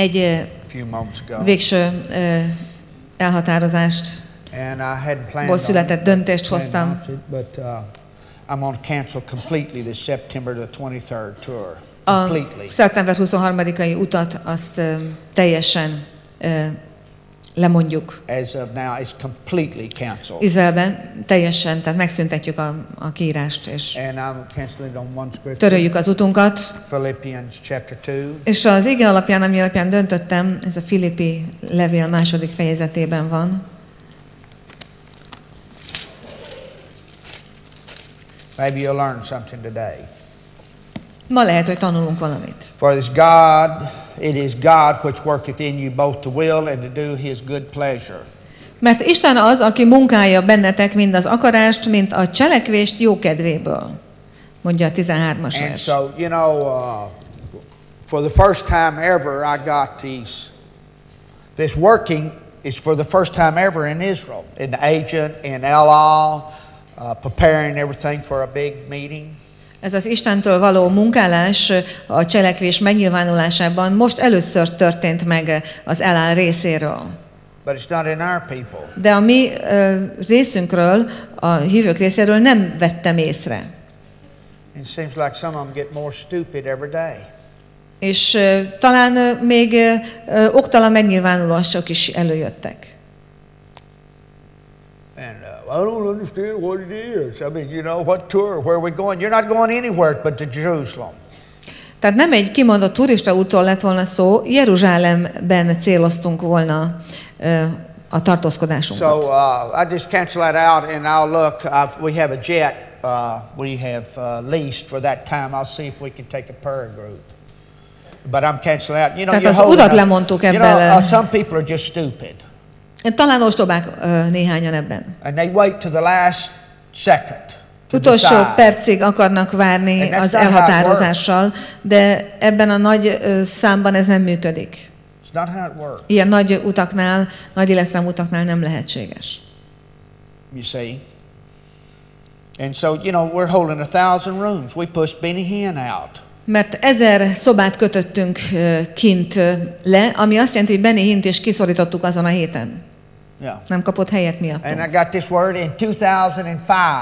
egy végső elhatározást, ból született döntést hoztam. A szeptember 23-ai utat azt teljesen lemondjuk. Izraelben teljesen, tehát megszüntetjük a kiírást, és töröljük az utunkat. És az ige alapján, ami alapján döntöttem, ez a Filippi levél 2. fejezetében van. Maybe you'll learn something today. Ma lehet, hogy tanulunk valamit. For it is God which worketh in you both to will and to do his good pleasure. Mert Isten az, aki munkálja bennetek mind az akarást, mind a cselekvést jó kedvéből, mondja a 13-as vers. And so, you know, for the first time ever, I got this working is for the first time ever in Israel, in the agent, in El Al, preparing everything for a big meeting. Ez az Istentől való munkálás a cselekvés megnyilvánulásában most először történt meg az Elál részéről. But it's not in our people. De a mi részünkről, a hívők részéről nem vettem észre. It seems like some of them get more stupid every day. És talán még oktalan megnyilvánulások is előjöttek. I don't understand what it is. I mean, you know, what tour, where are we going? You're not going anywhere but to Jerusalem. Tehát nem egy kimondott turista útról lett volna szó, Jeruzsálemben céloztunk volna a tartózkodásunkat. So I just cancel that out and I'll look. We have a jet we have leased for that time. I'll see if we can take a prayer group. But I'm canceling out. You know, tehát az utat lemondtuk ebből. You know, some people are just stupid. Talán ostobák néhányan ebben. And they wait to the last second. Utolsó percig akarnak várni az elhatározással, de ebben a nagy számban ez nem működik. Ilyen nagy utaknál, nagy életszám utaknál nem lehetséges. You see? And so, you know, we're holding 1,000 rooms. We pushed Benny Hinn out. Mert 1000 szobát kötöttünk kint le, ami azt jelenti, hogy Benny Hinnt is kiszorítottuk azon a héten. Yeah. Nem kapott helyet miattunk. And I got this word in 2005.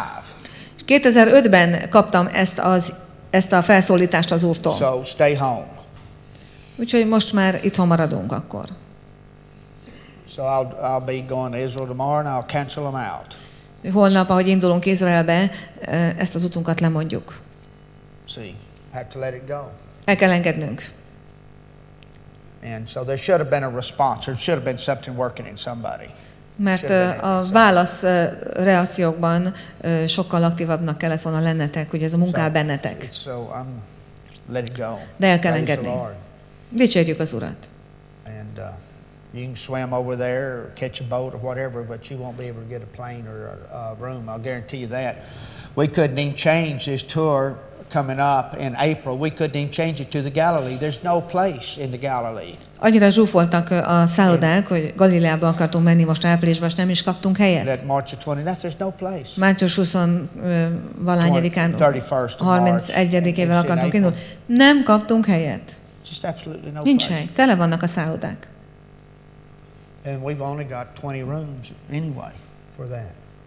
2005-ben kaptam ezt a felszólítást az Úrtól. So stay home. Úgyhogy most már itthon maradunk akkor. So I'll be going to Israel tomorrow and I'll cancel them out. Holnap, ahogy indulunk Izraelbe, ezt az utunkat lemondjuk. See, have to let it go. El kell engednünk. And so there should have been a response. There should have been something working in somebody. Mert a válasz reakciókban sokkal aktívabbnak kellett volna lennetek, hogy ez a munkál bennetek. Let it go. De el kell engedni. Dicsérjük az Urat. And you can swim over there or catch a boat or whatever, but you won't be able to get a plane or a room. I'll guarantee you that. We couldn't even change this tour coming up in April. We couldn't even change it to the Galilee. There's no place in the Galilee. Annyira zsúfoltak a szállodák, hogy Galileába akartunk menni most áprilisban, és nem is kaptunk helyet. That March 29th, there's no place. Március 20-valahányadikán, 31-ével akartunk indulni. Nem kaptunk helyet. Just absolutely no Nincs place. hely. Tele vannak a szállodák. And we've only got 20 rooms anyway for that.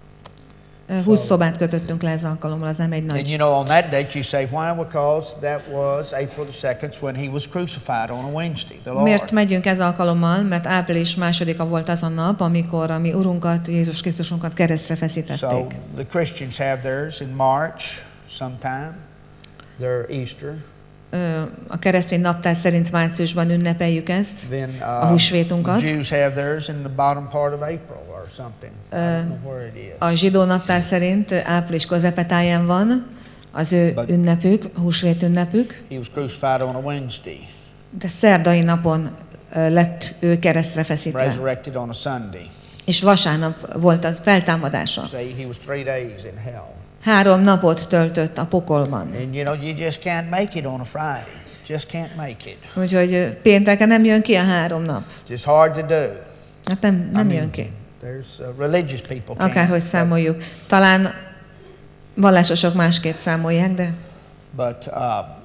20 szobát kötöttünk le ez alkalommal, az nem egy nagy. And you know, on that date you say, why? Because that was April the 2nd when he was crucified on a Wednesday, the Lord. Miért megyünk ez alkalommal? Mert április 2-a volt az a nap, amikor a mi Urunkat, Jézus Krisztusunkat keresztre feszítették. So the Christians have theirs in March sometime, their Easter. A keresztény naptár szerint márciusban ünnepeljük ezt, a húsvétunkat. The Jews have theirs in the bottom part of April or something. I don't know where it is. A zsidó naptár szerint április közepetáján van az ő ünnepük, húsvét ünnepük. He was crucified on a Wednesday. De szerdai napon lett ő keresztre feszítve. Resurrected on a Sunday. És vasárnap volt az feltámadása. Say he was 3 days in hell. 3 napot töltött a pokolban. And you know, you just can't make it on a Friday. Just can't make it. Úgyhogy pénteken nem jön ki a 3 nap. Just hard to do. Hát nem jön ki. There's religious people. Akárhogy számoljuk. Talán vallásosok másképp számolják, de. But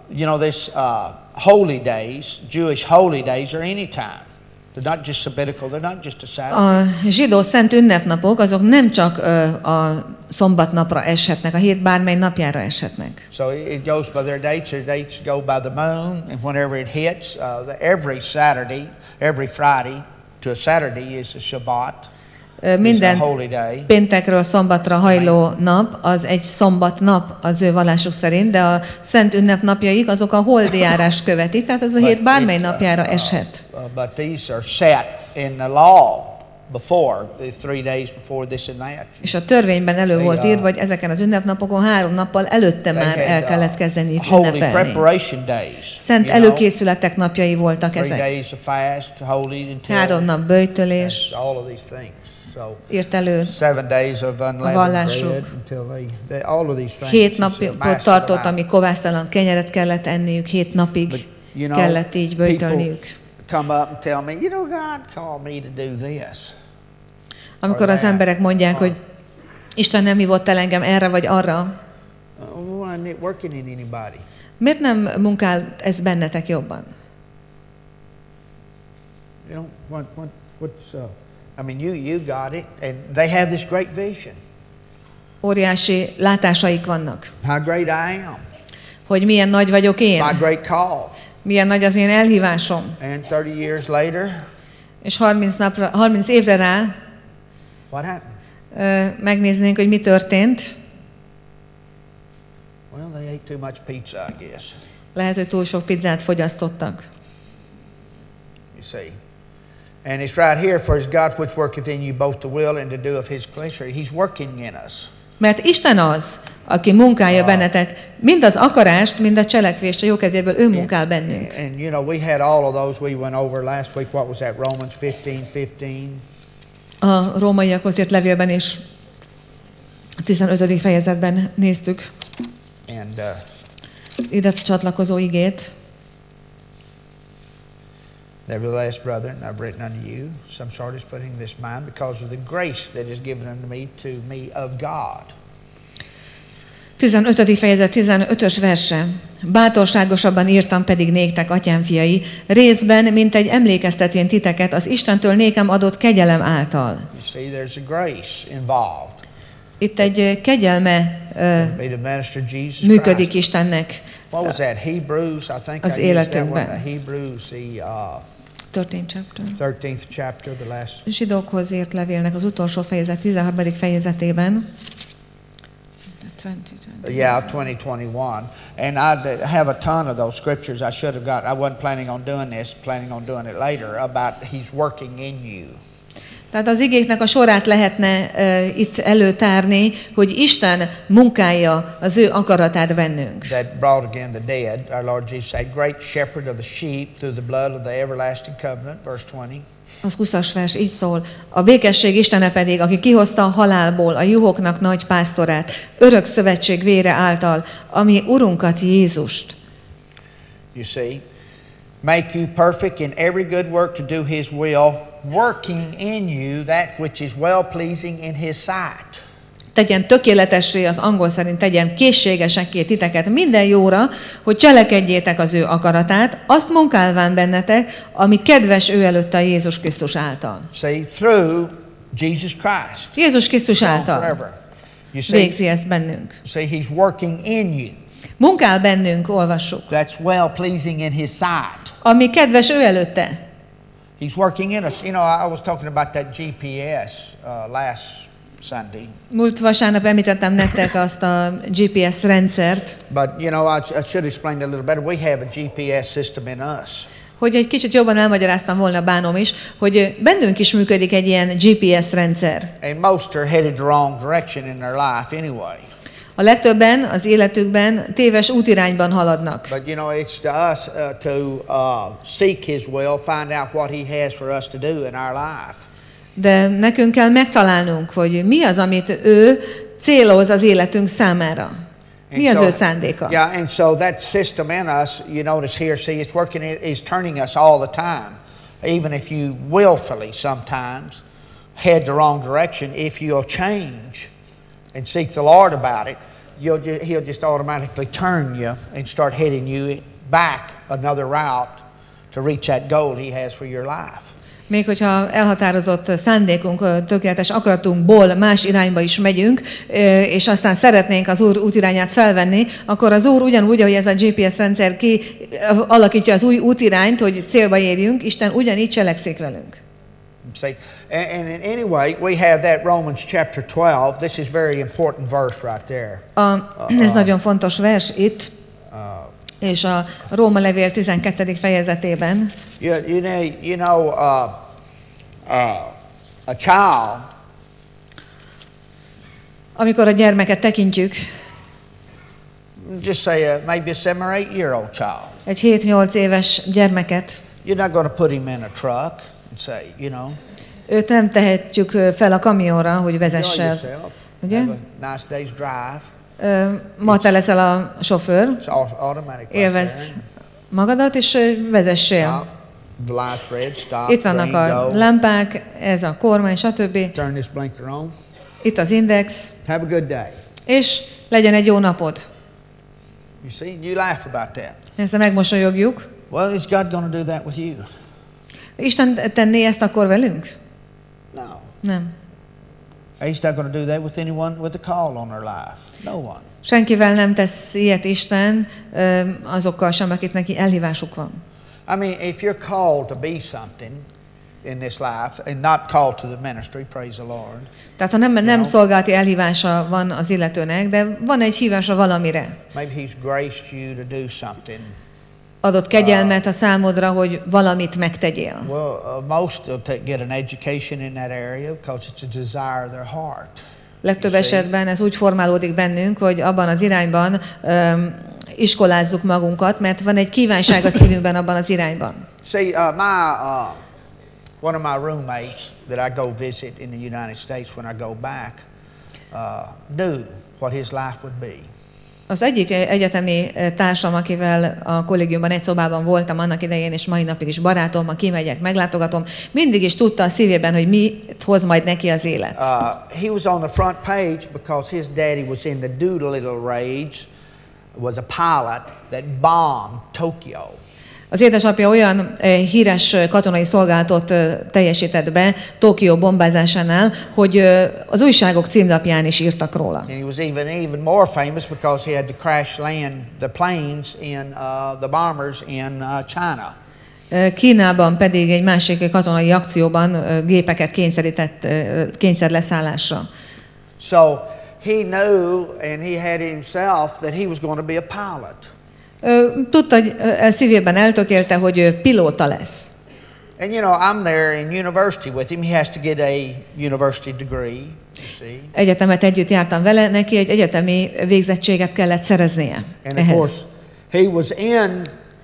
you know, this holy days, Jewish holy days are any time. They're not just sabbatical, they're not just a Saturday. A zsidó szent ünnepnapok azok nem csak a szombatnapra eshetnek, a hét bármely napjára eshetnek. So it goes by their dates go by the moon, and whenever it hits, every Saturday, every Friday to a Saturday is a Shabbat. Minden péntekről szombatra hajló nap, az egy szombatnap az ő vallásuk szerint, de a szent ünnepnapjaik azok a holdijárást követik, tehát az a hét bármely napjára eshet. But these are set in the law before, 3 days before this and that. És a törvényben elő volt írva, hogy ezeken az ünnepnapokon 3 nappal előtte már el kellett kezdeni ünnepelni. Szent előkészületek napjai voltak ezek. 3 nap böjtölés. Írt elő a vallásuk. 7 napot tartott, amíg kovásztalan kenyeret kellett enniük, 7 napig kellett így böjtölniük. Amikor az emberek mondják, hogy Isten nem hívott el engem erre vagy arra, miért nem munkál ez bennetek jobban? I mean, you got it, and they have this great vision. Óriási látásaik vannak. How great I am. Hogy milyen nagy vagyok én. My great call. Milyen nagy az én elhívásom. And 30 years later. És 30 évre rá. What happened? Megnéznénk, hogy mi történt. Well, they ate too much pizza, I guess. Lehet, hogy túl sok pizzát fogyasztottak. You see. And it's right here, for it's God which worketh in you both to will and to do of his pleasure. He's working in us. Mert Isten az, aki munkálja bennetek, mind az akarást, mind a cselekvést, a jókedvéből ő munkál bennünk. And you know, we had all of those we went over last week. What was that? Romans 15:15. A rómaiakhoz írt levélben is a 15. fejezetben néztük. And ide csatlakozó igét. Nevertheless, brethren, I've written unto you some sort is putting this in mind because of the grace that is given unto me of God. 15. fejezet 15-ös verse. Bátorságosabban írtam pedig néktek, atyám fiai, részben, mint egy emlékeztetvén titeket az Istentől nékem adott kegyelem által. You see, there's a grace involved. Itt egy kegyelme működik Istennek az életünkben. 13th chapter, the last. Zsidókhoz írt levélnek az utolsó fejezet, 13. fejezetében. 20:21. And I have a ton of those scriptures I should have got. I wasn't planning on doing this, planning on doing it later, about he's working in you. Tehát az igéknek a sorát lehetne itt előtárni, hogy Isten munkálja az ő akaratát bennünk. That brought again the dead. Our Lord Jesus said, great shepherd of the sheep through the blood of the everlasting covenant, verse 20. Az 20-as vers így szól. A békesség Istene pedig, aki kihozta a halálból a juhoknak nagy pásztorát, örök szövetség vére által, ami Urunkat Jézust. You see, make you perfect in every good work to do his will, working in you that which is well pleasing in his sight. Tegyen tökéletessé, az angol szerint tegyen készségesekké titeket minden jóra, hogy cselekedjétek az ő akaratát, azt munkálván bennetek, ami kedves ő előtt a Jézus Krisztus által. See, through Jesus Christ. Jézus Krisztus által végzi ezt bennünk. See, he's working in you. Munkál bennünk, olvassuk. That's well pleasing in his sight. Ami kedves ő előtte. He's working in us. You know, I was talking about that GPS last Sunday. Múlt vasárnap említettem nektek azt a GPS rendszert. But you know, I should explain it a little better. We have a GPS system in us. Hogy egy kicsit jobban elmagyaráztam volna, bánom is, hogy bennünk is működik egy ilyen GPS rendszer. And most are headed the wrong direction in their life anyway. A legtöbben az életükben téves útirányban haladnak. But you know, it's to us to seek his will, find out what he has for us to do in our life. De nekünk kell megtalálnunk, hogy mi az, amit ő céloz az életünk számára. Mi az ő szándéka? Yeah, and so that system in us, you notice here, see, it's working, it's turning us all the time. Even if you willfully sometimes head the wrong direction, if you'll change and seek the Lord about it, he'll just automatically turn you and start heading you back another route to reach that goal he has for your life. Még hogyha elhatározott szándékunk, tökéletes akaratunkból más irányba is megyünk, és aztán szeretnénk az Úr útirányát felvenni, akkor az Úr ugyanúgy, ahogy ez a GPS rendszer alakítja az új útirányt, hogy célba érjünk, Isten ugyanígy cselekszik velünk. See, and anyway, we have that Romans chapter 12. This is very important verse right there. Ez nagyon fontos vers itt, és a Róma levél 12. fejezetében. You know, a child. Amikor a gyermeket tekintjük. Just say maybe a 7 or 8 year old child. Egy 7-8 éves gyermeket. You're not going to put him in a truck and say, you know. Őt nem tehetjük fel a kamionra, hogy vezesse. Ugye? Nice day's drive. Ma te leszel a sofőr. Élvezd magadat, és vezessél. Itt vannak a lámpák, ez a kormány, stb. Itt az index. Have a good day. És legyen egy jó napod. You see, you laugh about that. Ezzel megmosolyogjuk. Well, is God going to do that with you? Isten tenné ezt akkor velünk? No. Nem. He's not going to do that with anyone with a call on their life. No one. Senkivel nem tesz ilyet Isten, azokkal sem, akik neki elhívásuk van. I mean, if you're called to be something in this life and not called to the ministry, praise the Lord. Tehát ha nem szolgálati elhívása van az illetőnek, de van egy hívása valamire. Maybe he's graced you to do something. Adott kegyelmet a számodra, hogy valamit megtegyél. Well, most will get an education in that area because it's a desire of their heart. Legtöbb esetben ez úgy formálódik bennünk, hogy abban az irányban iskolázzuk magunkat, mert van egy kívánság a szívünkben abban az irányban. See, one of my roommates that I go visit in the United States when I go back knew what his life would be. Az egyik egyetemi társam, akivel a kollégiumban egy szobában voltam annak idején, és mai napig is barátom, ha kimegyek, meglátogatom, mindig is tudta a szívében, hogy mit hoz majd neki az élet. He was on the front page because his daddy was in the Doolittle raids, was a pilot that bombed Tokyo. Az édesapja olyan híres katonai szolgálatot teljesített be Tokió bombázásánál, hogy az újságok címlapján is írtak róla. And he was even more famous because he had to crash land the planes in the bombers in China. Kínában pedig egy másik katonai akcióban gépeket kényszerleszállásra. So he knew and he had himself that he was going to be a pilot. Tudta, szívében eltökélte, hogy ő pilóta lesz. And you know, I'm there in university with him. He has to get a university degree, you see. Egyetemet együtt jártam vele, neki egy egyetemi végzettséget kellett szereznie. And of course, he was in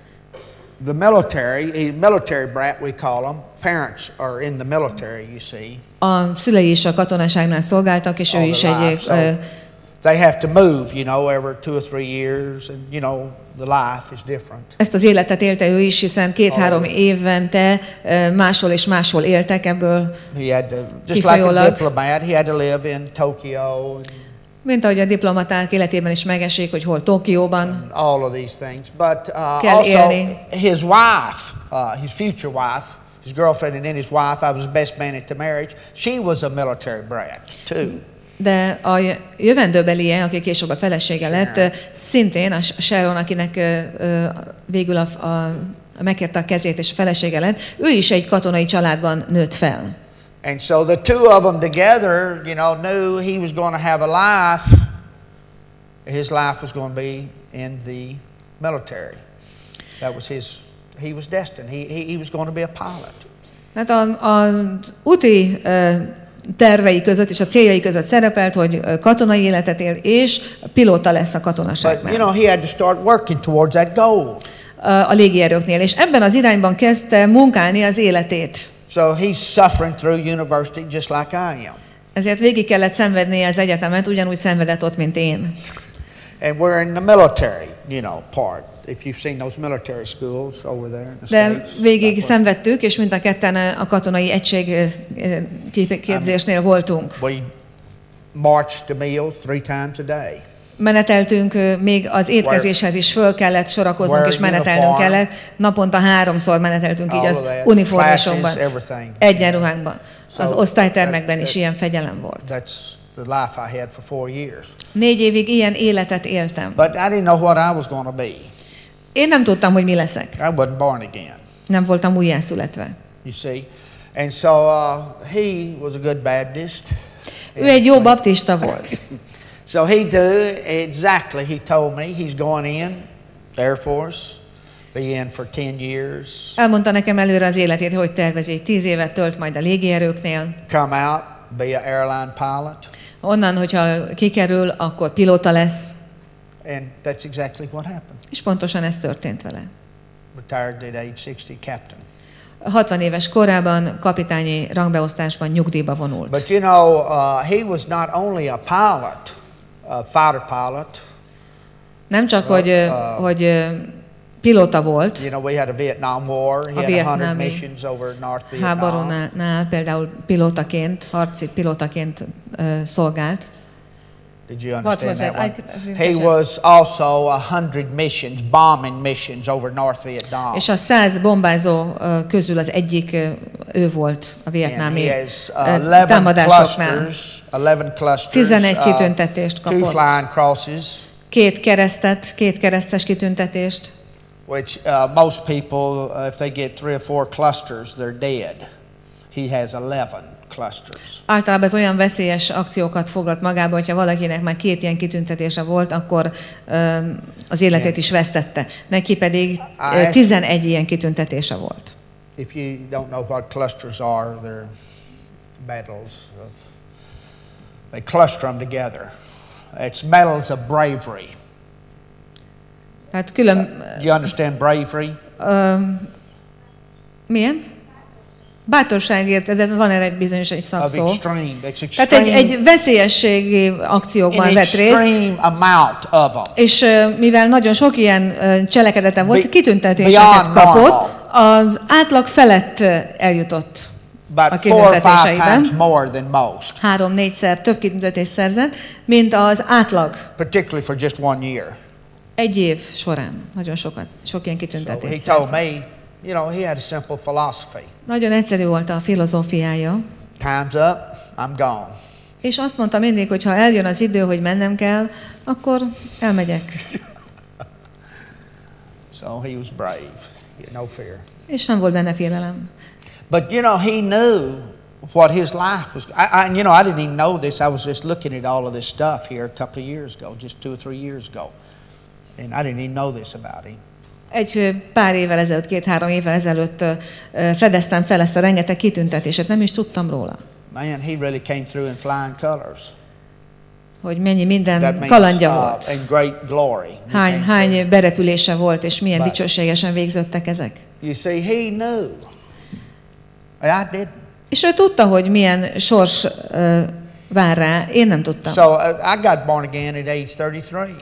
the military brat we call them. Parents are in the military, you see. A szülei is a katonaságnál szolgáltak, és ő is egy they have to move, you know, every 2 or 3 years, and you know, the life is different. Ezt az életet élte ő is, hiszen 2-3 évente máshol és máshol éltek ebből. He had to, just like a diplomat, he had to live in Tokyo. Mint ahogy a diplomaták életében is megesik, hogy hol Tokióban. All of these things, but kell also élni. his wife, his future wife, his girlfriend, and then his wife. I was the best man at the marriage. She was a military brat too. De a jövendőbelie, aki később a felesége lett, szintén a Sharon, akinek végül megkérte a kezét és a felesége lett, ő is egy katonai családban nőtt fel. And so the two of them together, you know, knew he was going to have a life. His life was going to be in the military. That was he was destined. He was going to be a pilot. Hát az úti tervei között és a céljai között szerepelt, hogy katonai életet él, és pilóta lesz a katonaságnál. But, you know, he had to start working towards that goal. A légierőknél, és ebben az irányban kezdte munkálni az életét. So he's suffering through university just like I am. Ezért végig kellett szenvednie az egyetemet, ugyanúgy szenvedett ott, mint én. And we're in the military, you know, part. If you've seen those military schools over there in the States. De végig szenvedtük, és mind a ketten a katonai egység képzésnél voltunk. We marched to meals 3 times a day. Meneteltünk, még az étkezéshez is föl kellett sorakoznunk, és menetelnünk kellett. Naponta 3-szor meneteltünk így az uniformisokban, egyenruhánkban. Az osztálytermekben is ilyen fegyelem volt. 4 évig ilyen életet éltem. Én nem tudtam, hogy mi leszek. Nem voltam újjászületve. And so he was a good Baptist. Ő egy jó baptista volt. So he told me he's going in Air Force, be in for 10 years. Elmondta nekem előre az életét, hogy tervezi, 10 évet tölt majd a légierőknél. Come out, be an airline pilot. Onnan, hogyha kikerül, akkor pilóta lesz. And that's exactly what happened. És pontosan ez történt vele. Retired at age 60, captain. 60 éves korában kapitányi rangbeosztásban nyugdíjba vonult. But you know, he was not only a pilot, a fighter pilot. Nem csak, hogy pilóta volt. You know, we had a Vietnam War. He had 100 missions over North Vietnam. Háborúnál például pilótaként, harci pilótaként szolgált. Did you understand that one? He was also 100 missions, bombing missions over North Vietnam. És a 100 bombázó közül az egyik ő volt a vietnámi támadásoknál. 11 kitüntetést kapott. 2 flying crosses. 2 keresztes kitüntetést. Which most people, if they get 3 or 4 clusters, they're dead. He has 11. Clusters. Általában ez olyan veszélyes akciókat foglalt magába, hogyha valakinek már 2 ilyen kitüntetése volt, akkor az életét is vesztette. Neki pedig 11 ilyen kitüntetése volt. If you don't know what clusters are, they're medals. They cluster them together. It's medals of bravery. Tehát külön... You understand bravery? Milyen? Bátorságért, ez van erre bizonyos egy szakszó. Tehát egy veszélyességi akciókban vett részt. És mivel nagyon sok ilyen cselekedete volt, kitüntetéseket kapott, az átlag felett eljutott a kitüntetéseiben. 3-4-szer több kitüntetést szerzett, mint az átlag. Particularly for just 1 year. Egy év során. Nagyon sok ilyen kitüntetést szerzett. You know, he had a simple philosophy. Nagyon egyszerű volt a filozófiája. Time's up, I'm gone. És azt mondta mindig, hogy ha eljön az idő, hogy mennem kell, akkor elmegyek. So he was brave. He had no fear. És nem volt benne félelem. But you know, he knew what his life was. You know, I didn't even know this. I was just looking at all of this stuff here a couple of years ago, just 2 or 3 years ago. And I didn't even know this about him. Egy pár évvel ezelőtt, 2-3 évvel ezelőtt fedeztem fel ezt a rengeteg kitüntetését, nem is tudtam róla. Man, he really came through in flying colors. Hogy mennyi minden kalandja volt. And great glory. Hány berepülése volt, és milyen dicsőségesen végződtek ezek. You see, he knew. I did. És ő tudta, hogy milyen sors vár rá, én nem tudtam. So I got born again at age 33.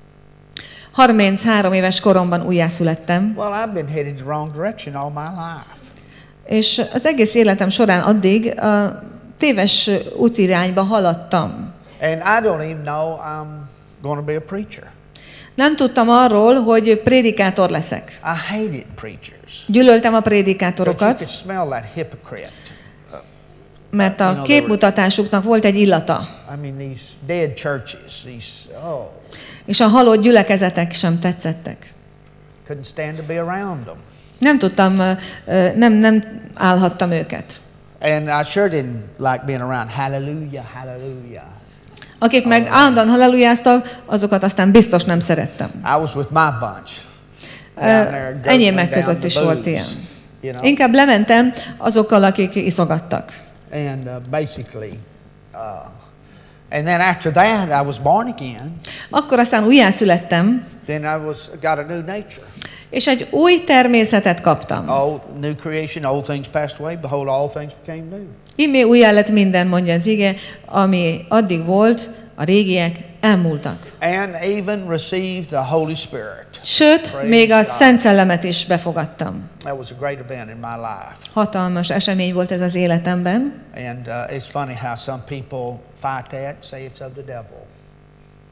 33 éves koromban újjászülettem. Well, I've been headed the wrong direction all my life. És az egész életem során addig a téves útirányba haladtam. And I don't even know I'm going to be a preacher. Nem tudtam arról, hogy prédikátor leszek. I hated preachers. Gyűlöltem a prédikátorokat. You could smell that hypocrite. Mert a képmutatásuknak volt egy illata. I mean, these dead churches, these és a halott gyülekezetek sem tetszettek. Couldn't stand to be around them. Nem tudtam, nem állhattam őket. And I sure didn't like being around hallelujah, hallelujah. Akik meg állandóan hallelujáztak, azokat aztán biztos nem szerettem. I was with my bunch. Enyémek között is volt ilyen. Inkább lementem azokkal, akik iszogattak. And basically and then after that I was born again. Akkor aztán újjászülettem. Then got a new nature. És egy új természetet kaptam. New creation, old things passed away, behold all things became new. Immé újjá lett minden, mondja az ige, ami addig volt, a régiek elmúltak. And even received the Holy Spirit. Sőt, még a Szent Szellemet is befogadtam. That was a great event in my life. Hatalmas esemény volt ez az életemben. And it's funny how some people fight that, say it's of the devil.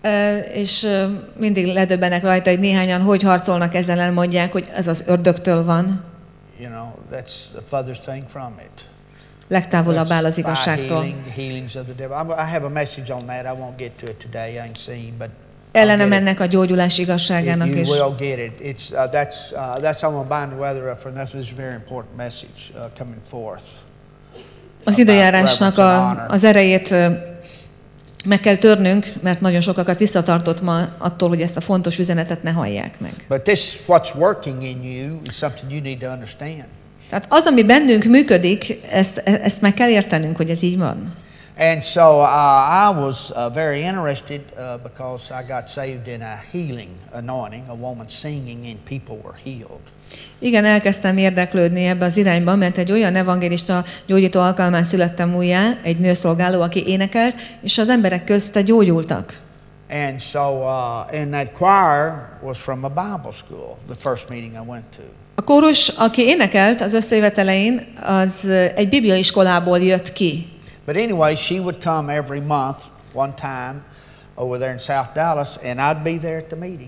És mindig ledöbbenek rajta, hogy néhányan hogy harcolnak ezzel, elmondják, hogy ez az ördögtől van. You know, that's the furthest thing from it. Legtávolabb áll az igazságtól. Healings of the devil. I have a message on that. I won't get to it today. I ain't seen, but ellene mennek a gyógyulás igazságának is. You will get it. It's that's on my mind weather for this is a very important message coming forth. Az időjárásnak az erejét meg kell törnünk, mert nagyon sokakat visszatartott ma attól, hogy ezt a fontos üzenetet ne hallják meg. But this what's working in you is something you need to understand. Tehát az, ami bennünk működik, ezt meg kell értenünk, hogy ez így van. And so I was very interested because I got saved in a healing anointing, a woman singing and people were healed. Igen, elkezdtem érdeklődni ebbe az irányba, mert egy olyan evangélista gyógyító alkalmán születtem újjá, egy nőszolgáló, aki énekelt, és az emberek közte gyógyultak. And so and that choir was from a Bible school, the first meeting I went to. A kórus, aki énekelt az összejövetelején, az egy bibliaiskolából jött ki. But anyway, she would come every month, one time, over there in South Dallas, and I'd be there at the meeting.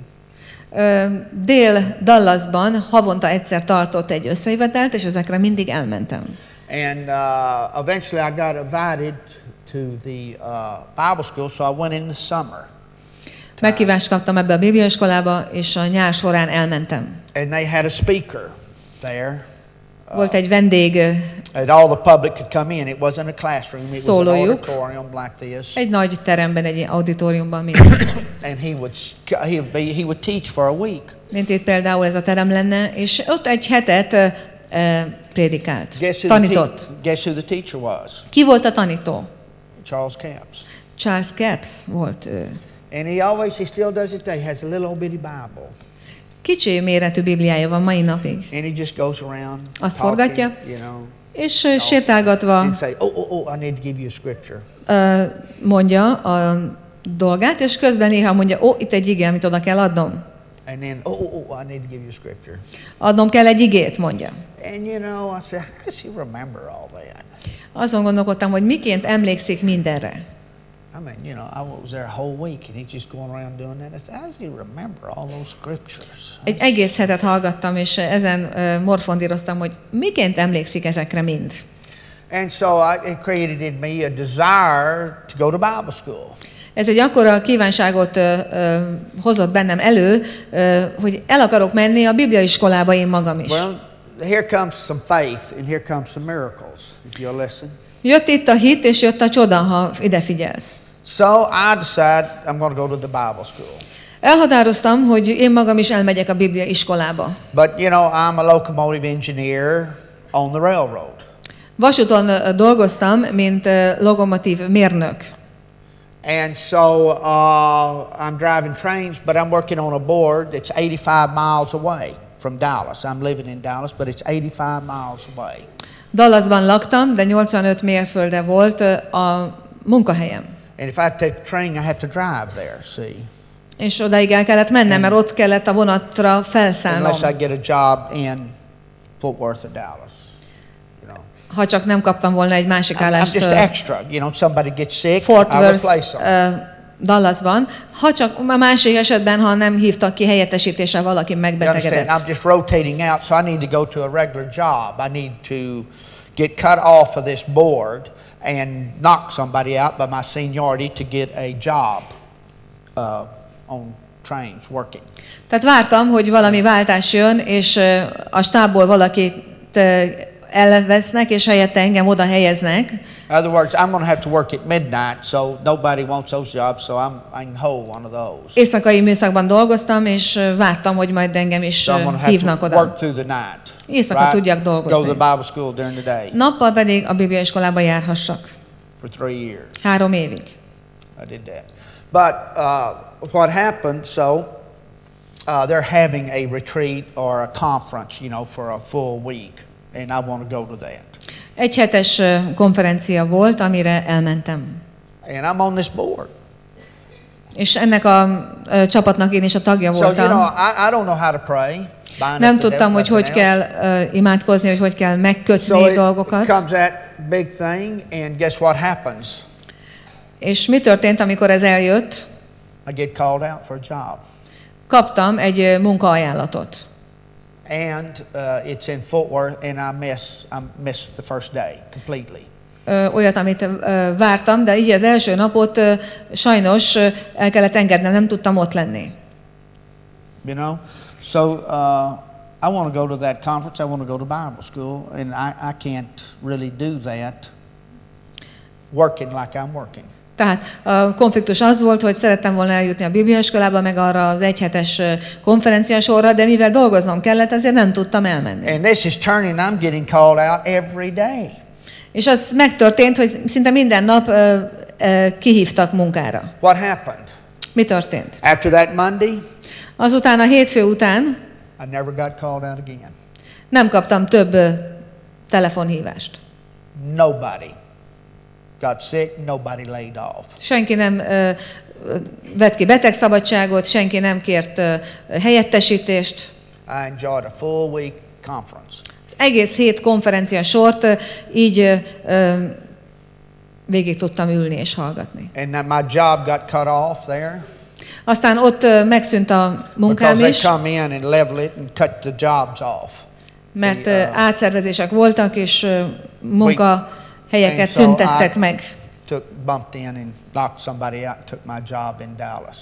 Dél-Dallasban havonta egyszer tartott egy összejövetelt, és ezekre mindig elmentem. And eventually I got invited to the Bible school, so I went in the summer. Meghívást kaptam ebbe a bibliaiskolába, és a nyár során elmentem. And they had a speaker there. Volt egy vendég. And all the public could come in. It wasn't a classroom. It was an auditorium like this. Egy nagy teremben, egy auditoriumban. And he would teach for a week. Mint itt például ez a terem lenne, és ott egy hetet prédikált. Tanított. Guess who the teacher was? Ki volt a tanító? Charles Capps. Charles Capps volt ő. And he still does it today. He has a little old bitty Bible. Kicsi méretű Bibliája van mai napig. And he just goes around. Azt forgatja, you know, és sétálgatva I need to give you a scripture. Mondja a dolgát, és közben néha mondja, itt egy ige, amit oda kell adnom. And then, I need to give you a scripture. Adnom kell egy igét, mondja. And you know, I said, how does he remember all that? Azon gondolkodtam, hogy miként emlékszik mindenre. I mean, you know, I was there a whole week and he's just going around doing that. I said, how does he remember all those scriptures? Egy egész hetet hallgattam, és ezen morfondíroztam, hogy miként emlékszik ezekre mind. And so it created in me a desire to go to Bible school. Ez egy akkora kívánságot hozott bennem elő, hogy el akarok menni a bibliaiskolába én magam is. Well, here comes some faith and here comes some miracles, if you'll listen. Jött itt a hit, és jött a csoda, ha ide figyelsz. So I decided I'm going to go to the Bible school. Elhatároztam, hogy én magam is elmegyek a Biblia iskolába. But you know, I'm a locomotive engineer on the railroad. Vasúton dolgoztam, mint lokomotív mérnök. And so I'm driving trains, but I'm working on a board that's 85 miles away from Dallas. I'm living in Dallas, but it's 85 miles away. Dallasban laktam, de 85 mérföldre volt a munkahelyem. And if I take a train, I have to drive there, see. És odaig el kellett mennem, mert ott kellett a vonatra felszállnom. Unless I get a job in Fort Worth or Dallas, you know. Ha csak nem kaptam volna egy másik állást. I'm just extra, you know. Somebody gets sick, Fort I replace them. Dallasban, ha csak a másik esetben, ha nem hívtak ki helyettesítésre, valaki megbetegedett. I'm just rotating out, so I need to go to a regular job. I need to get cut off of this board and knock somebody out by my seniority to get a job on trains working. Tehát vártam, hogy valami váltás jön, és a stábból valakit elvesznek, és helyette engem oda helyeznek. In other words, I'm going to have to work at midnight, so nobody wants those jobs, so I can hold one of those. Éjszakai műszakban dolgoztam, és vártam, hogy majd engem is hívnak oda. Work through the night. Éjszaka tudjak dolgozni. Go to the Bible school during the day. Nappal pedig a bibliaiskolába járhassak. For 3 years. 3 évig. I did that. But what happened, so they're having a retreat or a conference, you know, for a full week. And I want to go to that. Egy hetes konferencia volt, amire elmentem. And I'm on this board. És ennek a csapatnak én is a tagja voltam. So, you know, I don't know how to pray. Nem tudtam, hogy kell imádkozni, hogy kell megkötni dolgokat. So it comes that big thing, and guess what happens? És mi történt, amikor ez eljött? I get called out for a job. Kaptam egy munkaajánlatot. And it's in Fort Worth, and I miss the first day completely. Olyat, amit vártam, de így az első napot sajnos el kellett engednem, nem tudtam ott lenni. You know, so I want to go to that conference. I want to go to Bible school, and I can't really do that working like I'm working. Tehát a konfliktus az volt, hogy szerettem volna eljutni a bibliaiskolába, meg arra az egyhetes konferenciasorra, de mivel dolgoznom kellett, ezért nem tudtam elmenni. And this is turning. I'm getting called out every day. És az megtörtént, hogy szinte minden nap kihívtak munkára. What happened? Mi történt? After that Monday, azután a hétfő után I never got called out again. Nem kaptam több telefonhívást. Nobody got sick, nobody laid off. Senki nem vett ki betegszabadságot, senki nem kért helyettesítést. I enjoyed a full week conference. Az egész hét konferencia sort így végig tudtam ülni és hallgatni. And then my job got cut off there. Aztán ott megszűnt a munkám is. Because they come in and level it and cut the jobs off. Mert átszervezések voltak, és munkahelyeket szüntettek meg. Bumped in and knocked somebody out and took my job in Dallas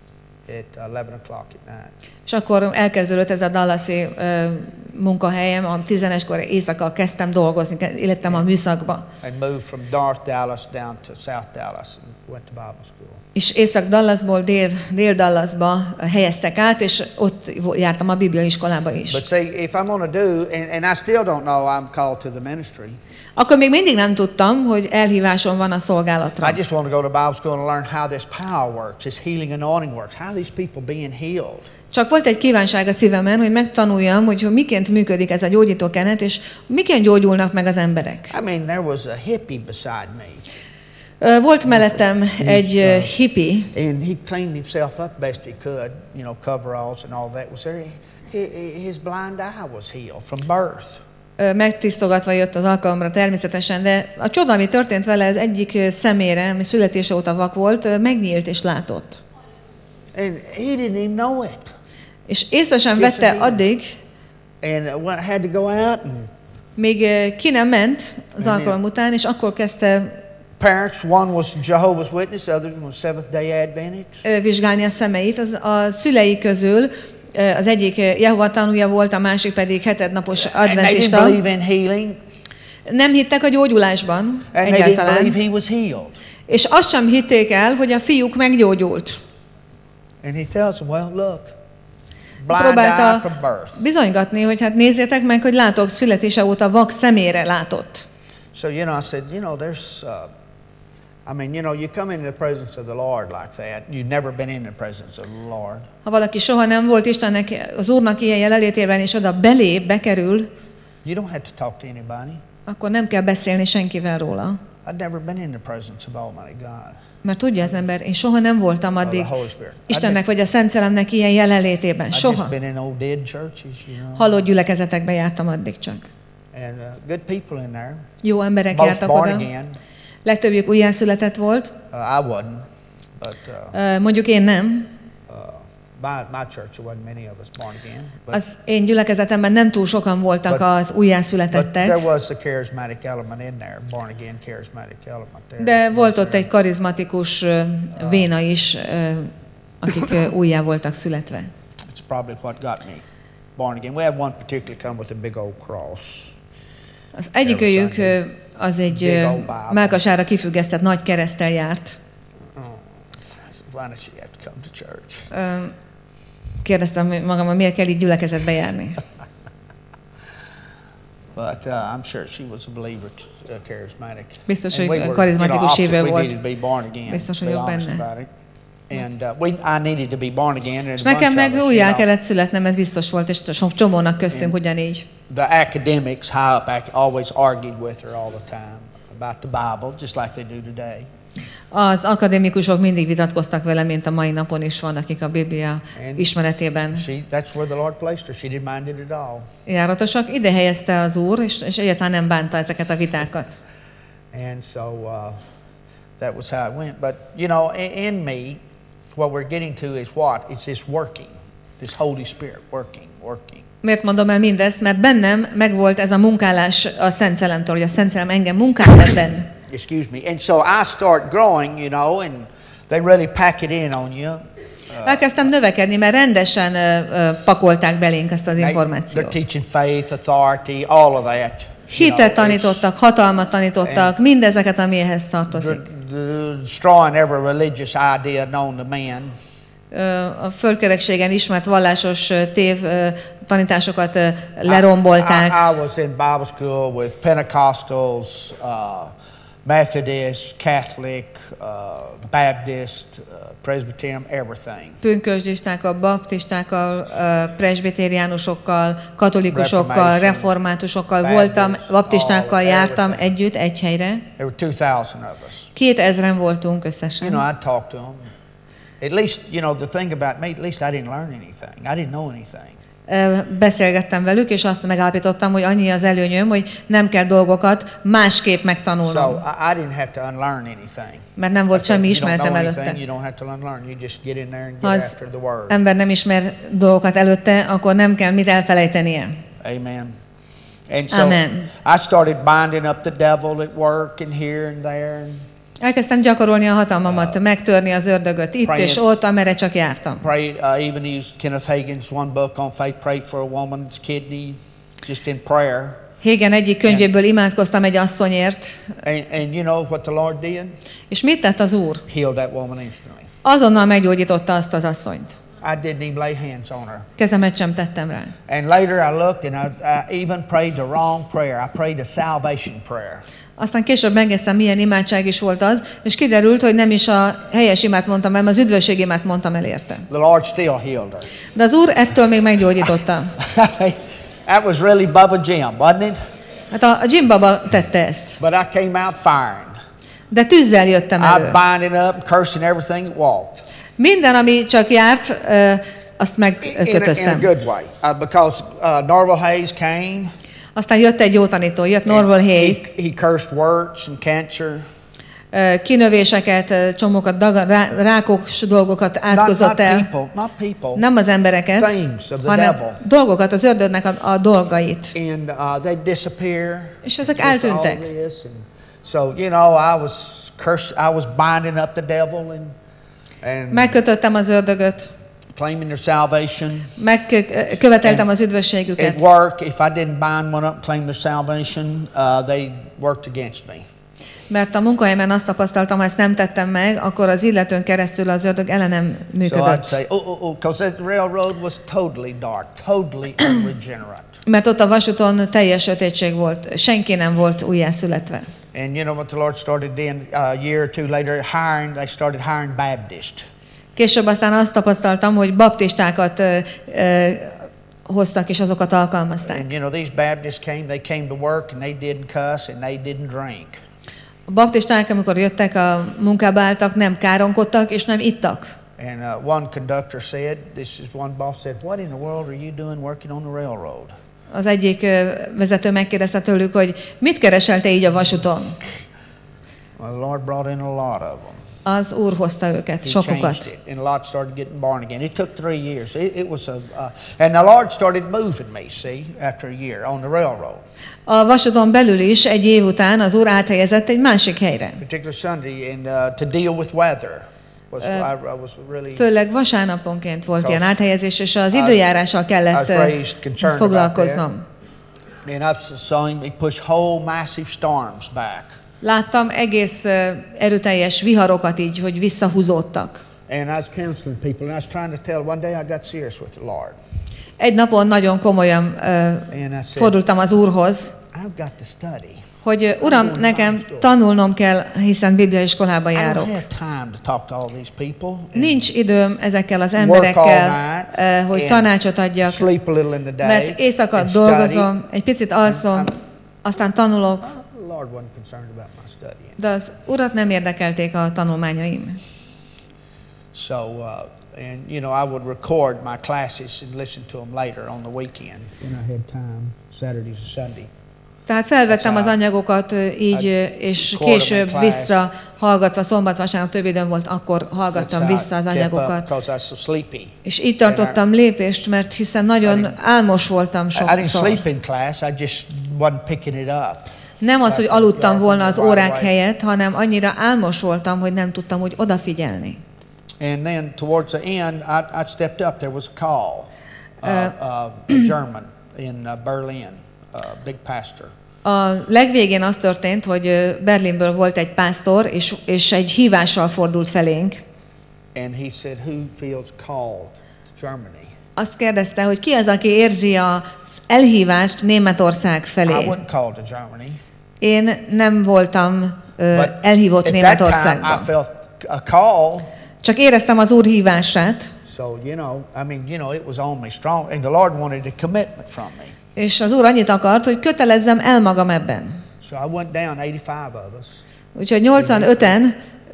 at 11 o'clock at night. És akkor elkezdődött ez a Dallasi munkahelyem, a 10-eskor éjszaka kezdtem dolgozni, illettem a műszakba. I moved from North Dallas down to South Dallas and went to Bible school. És Észak-Dallasból Dél-Dallasba helyeztek át, és ott jártam a bibliaiskolába is. But see, if I'm going to do, and I still don't know I'm called to the ministry. Akkor még mindig nem tudtam, hogy elhívásom van a szolgálatra. I just want to go to Bible school and learn how this power works, this healing anointing works, how these people being healed. Csak volt egy kívánság a szívemen, hogy megtanuljam, hogy miként működik ez a gyógyítókenet, és miként gyógyulnak meg az emberek. I mean, there was a hippie beside me. Volt mellettem egy hippie. And he cleaned himself up best he could, you know, coveralls and all that was there. His blind eye was healed from birth. Megtisztogatva jött az alkalomra természetesen, de a csoda, ami történt vele, az egyik szemére, ami születése óta vak volt, megnyílt és látott. And he didn't even know it. És észre sem vette addig, and had to go out and még ki nem ment az alkalom után, és akkor kezdte parents, one was Jehovah's Witness, the other was Seventh-day Adventist. Vizsgálni a szemeit. A szülei közül az egyik Jehova tanúja volt, a másik pedig hetednapos adventista. And they didn't believe in healing. Nem hittek a gyógyulásban and egyáltalán. They didn't believe he was healed. És azt sem hitték el, hogy a fiúk meggyógyult. And he tells them, well, look, blind eye from birth. Bizonygatni, hogy hát nézzétek meg, hogy látok, születése óta vak szemére látott. So, you know, I said, you know, there's, I mean, you know, you come into the presence of the Lord like that. You've never been in the presence of the Lord. Ha valaki soha nem volt Istennek, az Úrnak ilyen jelenlétében, és oda belép, bekerül, you don't have to talk to anybody. Akkor nem kell beszélni senkivel róla. I've never been in the presence of Almighty God. Mert tudja az ember, én soha nem voltam addig Istennek vagy a Szent Szellemnek ilyen jelenlétében. Soha. Halott gyülekezetekbe jártam addig csak. Jó emberek jártak oda. Legtöbbjük újjászületett volt. Mondjuk én nem. Az én gyülekezetemben nem túl sokan voltak az újjászületettek. De volt ott egy karizmatikus véna is, akik újjá voltak születve. Az egyikőjük az egy mellkasára kifüggesztett nagy kereszttel járt. Kérdeztem magam, hogy miért kell így gyülekezetbe járni. But I'm sure she was a believer, charismatic. Biztos, hogy karizmatikus hívő volt. Biztos, hogy jobb benne. And I needed to be born again. És nekem meg újjá kellett születnem, ez biztos volt, és csomónak köztünk ugyanígy. The academics high up always argued with her all the time about the Bible, just like they do today. Az akadémikusok mindig vitatkoztak vele, mint a mai napon is van, akik a Biblia ismeretében járatosak. Ide helyezte az Úr, és egyáltalán nem bánta ezeket a vitákat. And so that was how it went. But you know, in me, what we're getting to is what? It's this working, this Holy Spirit working. Miért mondom el mindezt? Mert bennem megvolt ez a munkálás a Szent Szellemtől, hogy a Szent Szellem engem munkált ebben. Excuse me. And so I start growing, you know, and they really pack it in on you. Elkezdtem növekedni, mert rendesen pakolták belénk ezt az információt. They're teaching faith, authority, all of that. Hitet tanítottak, hatalmat tanítottak, mindezeket, ami ehhez tartozik. Destroying every religious idea known to man. A földkerekségen ismert vallásos tév tanításokat lerombolták. I was in Bible school with Pentecostals, Methodist, Catholic, Baptist, Presbyterian, everything. Pünkösdistákkal, baptistákkal, presbiteriánusokkal, katolikusokkal, reformátusokkal voltam, baptistákkal jártam együtt egy helyre. There were 2000 of us. 2000-en voltunk összesen. You know, I'd talk to them. At least, you know, the thing about me, at least I didn't learn anything. I didn't know anything. Beszélgettem velük, és azt megállapítottam, hogy annyi az előnyöm, hogy nem kell dolgokat másképp megtanulnom. So I didn't have to unlearn anything. Mert nem volt semmi ismeretem előtte. Ha az ember nem ismer dolgokat előtte, akkor nem kell mit elfelejtenie. Amen. And so I started binding up the devil at work and here and there. Elkezdtem gyakorolni a hatalmamat, megtörni az ördögöt itt és ott, amerre csak jártam. Prayed, even used Kenneth Hagin's one book on faith, prayed for a woman's kidney, just in prayer. Hagen egyik könyvéből imádkoztam egy asszonyért. And you know what the Lord did? És mit tett az Úr? Healed that woman instantly. Azonnal meggyógyította azt az asszonyt. I didn't even lay hands on her. Kezemet sem tettem rá. And later I looked and I even prayed the wrong prayer. I prayed a salvation prayer. Aztán később megnéztem, milyen imádság is volt az, és kiderült, hogy nem is a helyes imát mondtam, hanem az üdvösségimát mondtam el érte. The Lord still healed her. De az Úr ettől még meggyógyította. That was really Bubba Jim, wasn't it? Hát a Jim Baba tette ezt. But I came out firing. De tűzzel jöttem elő. I binding up, cursing everything that walked. Minden, ami csak járt, azt megkötöztem. In a good way, because Norval Hayes came. Aztán jött egy jó tanító, jött Norval Hayes. He cursed warts and cancer. Kinövéseket, csomókat, rákos dolgokat átkozott el. Not people, nem az embereket, hanem dolgokat, az ördögnek a dolgait. And they disappear. És ezek eltűntek. So you know, I was binding up the devil and megkötöttem az ördögöt. Claiming their salvation. Megköveteltem az üdvösségüket. At work, if I didn't bind one up, claim their salvation, they worked against me. Mert a munkahelyemen azt tapasztaltam, ha ezt nem tettem meg, akkor az illetőn keresztül az ördög ellenem működött. So I'd say, because that railroad was totally dark, totally unregenerate. Mert ott a vasúton teljes sötétség volt, senki nem volt újjászületve. And you know what the Lord started doing a year or two later, they started hiring Baptists. Később aztán azt tapasztaltam, hogy baptistákat hoztak, és azokat alkalmazták. And you know, these Baptists they came to work and they didn't cuss and they didn't drink. A baptisták, amikor jöttek, a munkába álltak, nem káronkodtak és nem ittak. And one conductor said, one boss said, what in the world are you doing working on the railroad? Az egyik vezető megkérdezte tőlük, hogy mit keresel te így a vasúton? Well, the Lord brought in a lot of them. Az Úr hozta őket, sokukat. And a lot started getting born again. It took 3 years. It was and the Lord started moving me, see, after a year on the railroad. A vasúton belül is egy év után az Úr áthelyezett egy másik helyre. Particular Sunday and to deal with weather. I was really főleg vasárnaponként volt ilyen áthelyezés, és az időjárással kellett foglalkoznom. And I've seen me push whole massive storms back. Láttam egész erőteljes viharokat így, hogy visszahúzódtak. And I was counseling people and I was trying to tell, one day I got serious with the Lord. Egy napon nagyon komolyan fordultam az Úrhoz, I've got to study. hogy Uram, nekem tanulnom kell, hiszen bibliaiskolába járok. Nincs időm ezekkel az emberekkel, hogy tanácsot adjak, mert éjszaka dolgozom, egy picit alszom, aztán tanulok, de az Urat nem érdekelték a tanulmányaim. So, and you know, I would record my classes and listen to them later on the weekend when I had time, Saturdays and Sunday. Tehát felvettem az anyagokat így, és később visszahallgatva, szombat-vasárnap több időm volt, akkor hallgattam vissza az anyagokat. És így tartottam lépést, mert hiszen nagyon álmos voltam sokszor. Nem az, hogy aludtam volna az órák helyett, hanem annyira álmos voltam, hogy nem tudtam úgy odafigyelni. And then towards the end, I stepped up. There was a call, a German in Berlin, a big pastor. A legvégén az történt, hogy Berlinből volt egy pásztor, és egy hívással fordult felénk. And he said, "Who feels called to Germany?" Azt kérdezte, hogy ki az, aki érzi az elhívást Németország felé. I wasn't called to Germany. Én nem voltam elhívott Németországba. I felt a call. Csak éreztem az Úr hívását. So, it was on me strong, and the Lord wanted a commitment from me. És az Úr annyit akart, hogy kötelezzem el magam ebben. So I went down, 85 of us. Úgyhogy 85-en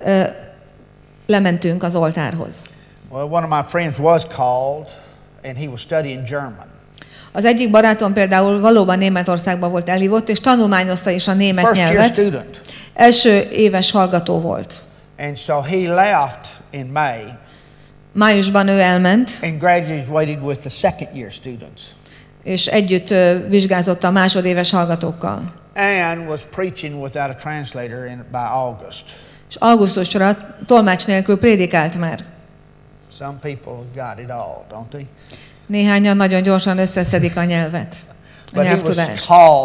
lementünk az oltárhoz. Well, one of my friends was called, and he was studying German. Az egyik barátom például valóban Németországba volt elhívott, és tanulmányozta is a német nyelvet. Első éves hallgató volt. And so he left in May. Májusban ő elment. And graduated with the second year students. És együtt vizsgázott a másodéves hallgatókkal. And was preaching without a translator by August. És augusztusra tolmács nélkül prédikált már. Some people got it all, don't they? Néhányan nagyon gyorsan összeszedik a nyelvet. A nyelvtudást.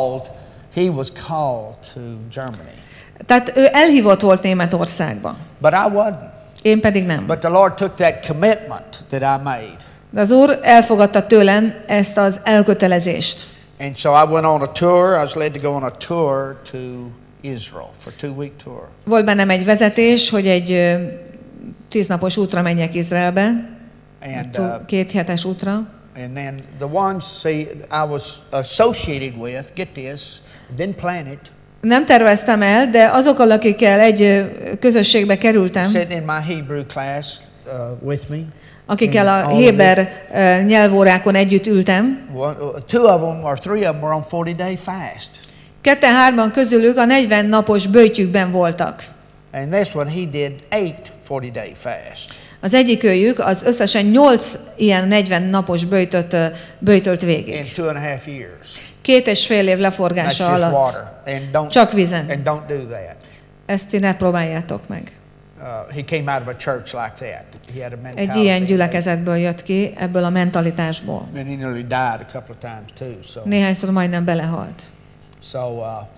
He was called to Germany. Tehát ő elhívott volt Németországba. But I wasn't. Én pedig nem. But the Lord took that commitment that I made. De az Úr elfogadta tőlem ezt az elkötelezést. And so I went on a tour. I was led to go on a tour to Israel for a 2-week tour. Volt bennem egy vezetés, hogy egy 10 napos útra menjek Izraelbe. And 2 hetes útra. And then the ones I was associated with, get this, didn't plan it. Nem terveztem el, de azokkal, akikkel egy közösségbe kerültem, sitting in my Hebrew class with me, akikkel a héber nyelvórákon együtt ültem, 2 of them or 3 of them were on 40-day fast. 2-3 közülük a 40 napos böjtjükben voltak. And this one he did 8 40-day fast. Az egyikőjük az összesen 8 ilyen 40 napos böjtölt végig. In 2.5 years. 2,5 év leforgása alatt. Csak vízen. And don't do that. Ezt ne próbáljátok meg. He came out of a church like that. He had a mentality. Egy ilyen gyülekezetből jött ki, ebből a mentalitásból. And he nearly died a couple of times too. So. Néhányszor majdnem belehalt. So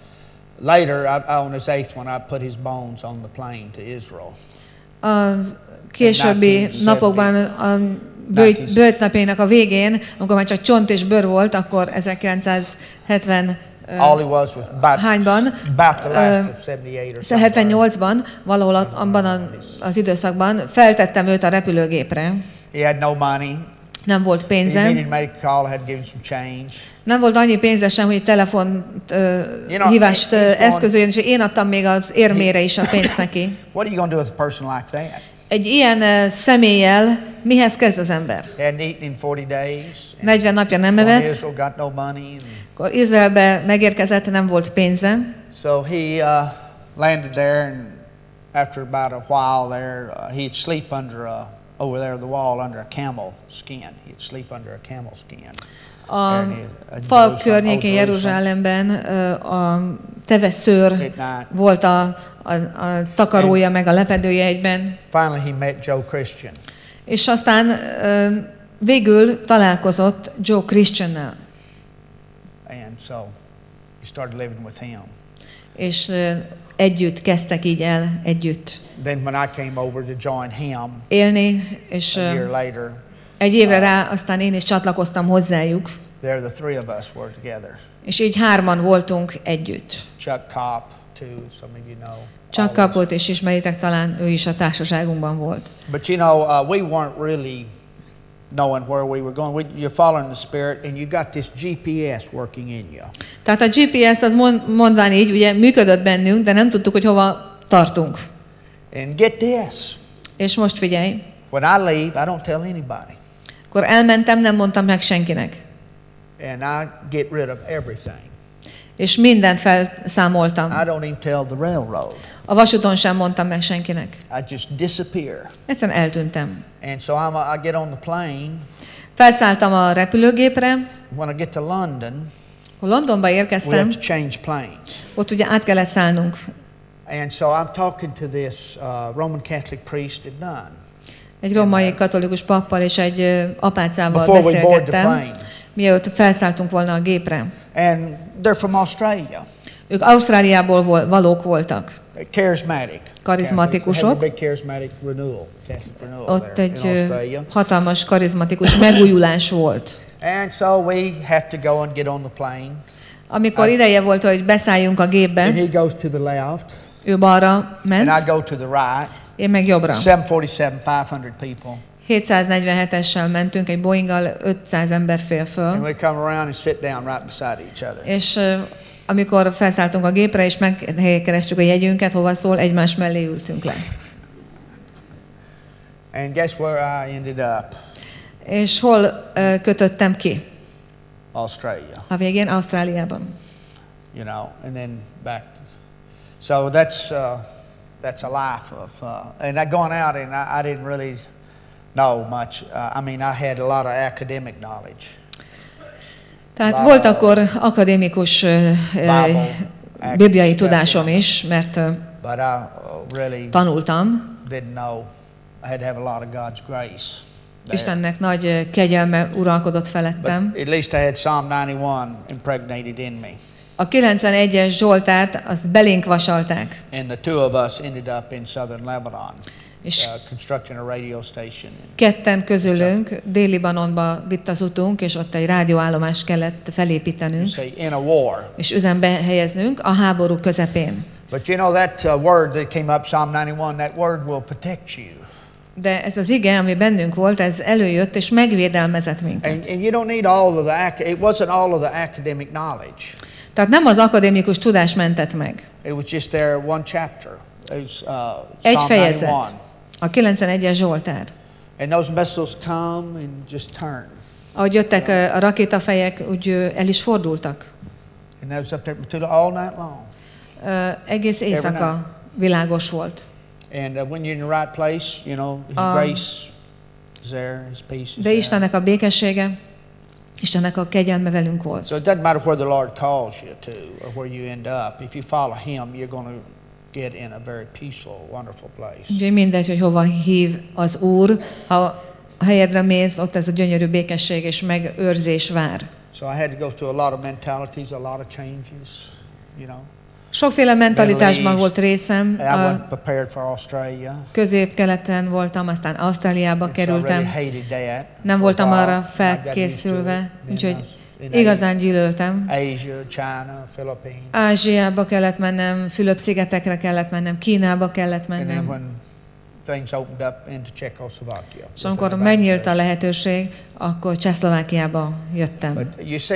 later, on his 8th one, I put his bones on the plane to Israel. A későbbi napokban a böjtnapjának a végén, amikor már csak csont és bőr volt, akkor 1970 hányban, 78-ban, valahol abban az időszakban feltettem őt a repülőgépre. He had no money. Nem volt pénze. He needed to make a call, had given some change. Nem volt annyi pénze sem, hogy telefon hívást eszközöljön, és én adtam még az érmére is a pénzt neki. What are you going to do with a person like that? Egy ilyen személlyel mihez kezd az ember? 40 napja nem evett. Akkor Izraelbe megérkezett, nem volt pénze. So he landed there, and after about a while there, he'd sleep over there the wall under a camel skin. He'd sleep under a camel skin. A fal környékén Jeruzsálemben a teveszőr volt a takarója meg a lepedője egyben. Finally he met Joe Christian. És aztán végül találkozott Joe Christiannel. And so he started living with him. És együtt kezdtek így el együtt. Then when I came over to join him, élni, és a year later, egy évre rá aztán én is csatlakoztam hozzájuk. There the 3 of us were together. És így 3-an voltunk együtt. Chuck Kopp, too, some of you know. Chuck Koppot is ismeritek talán, ő is a társaságunkban volt. But you know, we weren't really knowing where we were going. You're following the Spirit, and you got this GPS working in you. Tehát a GPS az mondván így, ugye működött bennünk, de nem tudtuk, hogy hova tartunk. And get this. És most figyelj. When I leave, I don't tell anybody. Akkor elmentem, nem mondtam meg senkinek. And I get rid of everything. És mindent felszámoltam. I don't even tell the railroad. A vasúton sem mondtam meg senkinek. I just disappear. Egyszerűen eltűntem. And so I get on the plane. Felszálltam a repülőgépre. When I get to London, Londonba érkeztem. We have to change planes. Ott ugye át kellett szállnunk. And so I'm talking to this Roman Catholic priest at Dunn. Egy római katolikus pappal és egy apácával beszélgettem, mielőtt felszálltunk volna a gépre. And they're from Australia. Ők Ausztráliából valók voltak. Charismatic. Karizmatikusok. Ott egy hatalmas karizmatikus megújulás volt. And so we have to go and get on the plane. Amikor ideje volt, hogy beszálljunk a gépbe, and he goes to the left. Ő balra ment. And I go to the right. Én meg jobbra. 747, 500 people. 747-essel mentünk, egy Boeinggal 500 ember fél föl. And we come around and sit down right beside each other. És amikor felszálltunk a gépre, és megkerestük a jegyünket, hova szól, egymás mellé ültünk le. And guess where I ended up? És hol kötöttem ki? Australia. A végén Ausztráliában. You know, and then back. So that's a life of, and I going out and I didn't really know much. I mean, I had a lot of academic knowledge. Tehát volt akkor akadémikus bibliai tudásom is, mert tanultam. Istennek nagy kegyelme uralkodott felettem. At least I had Psalm 91 impregnated in me. A 91-es Zsoltárt azt belénk vasalták. And the two of us ended up in southern Lebanon. És constructing a radio station. Ketten közülünk Dél-Libanonba vitt az utunk, és ott egy rádióállomást kellett felépítenünk. In a war. És üzembe helyeznünk a háború közepén. But you know that word that came up, Psalm 91, that word will protect you. De ez az ige, ami bennünk volt, ez előjött és megvédelmezett minket. And you don't need all of it wasn't all of the academic knowledge. Tehát nem az akadémikus tudás mentett meg. It was just there one chapter. It was, egy fejezet. A 91-es Zsoltár. And those missiles come and just turn. Ahogy jöttek a rakétafejek, úgy el is fordultak. And that was up there all night long. Egész éjszaka világos volt. And when you're in the right place, you know, His grace is there, His peace is there. De Istennek a békessége, Istennek a kegyelme velünk volt. So it doesn't matter where the Lord calls you to or where you end up. If you follow Him, you're going to get in a very peaceful, wonderful place. Ugye mindegy, hogy hova hív az Úr, ha a helyedre mész, ott ez a gyönyörű békesség és megőrzés vár. So I had to go through a lot of mentalities, a lot of changes, you know. Sokféle mentalitásban volt részem. Közép-keleten voltam, aztán Ausztráliába kerültem. Nem voltam arra felkészülve, úgyhogy igazán gyűlöltem. Ázsiába kellett mennem, Fülöp-szigetekre kellett mennem, Kínába kellett mennem. És amikor megnyílt a lehetőség, akkor Csehszlovákiába jöttem.